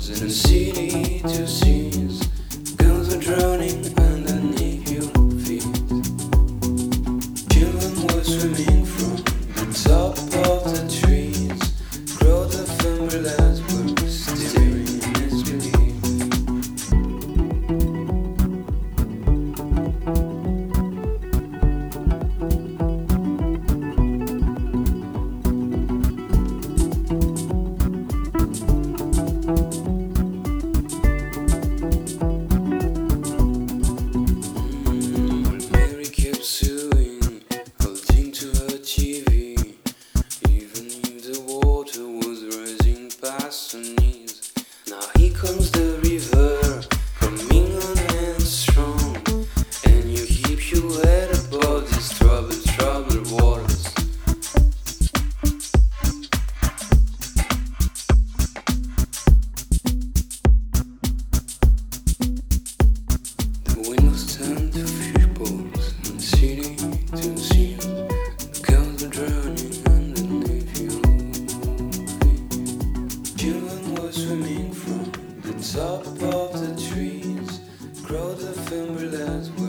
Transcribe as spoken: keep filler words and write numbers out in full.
in a city to scenes. Girls are drowning underneath your feet. Children were swimming from the top of the trees. Crowds of umbrellas were staring in disbelief. Mary kept suing, holding to her T V, even if the water was rising past her knees. Now here comes the river, coming on and strong, and you keep your head above these troubled, troubled waters. The windows turn to fishbowls and city to sea. The girls are drowning underneath your feet. Children were swimming from the top of the trees. Crowds of umbrellas